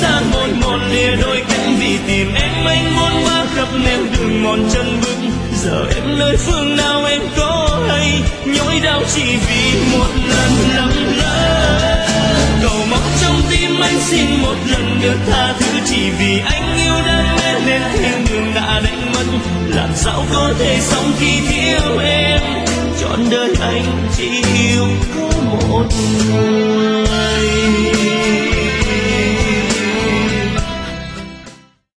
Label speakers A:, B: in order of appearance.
A: xa mỏi mòn lìa đôi cánh vì tìm em anh muốn bước khắp nẻo đường mòn chân bước. Giờ em nơi phương nào em có hay nhói đau chỉ vì một lần lầm lỡ. Cầu mong trong tim anh xin một lần được tha thứ chỉ vì anh yêu đam mê nên thiên đường đã đánh mất. Làm sao có thể sống khi thiếu em, trọn đời anh chỉ yêu có một người.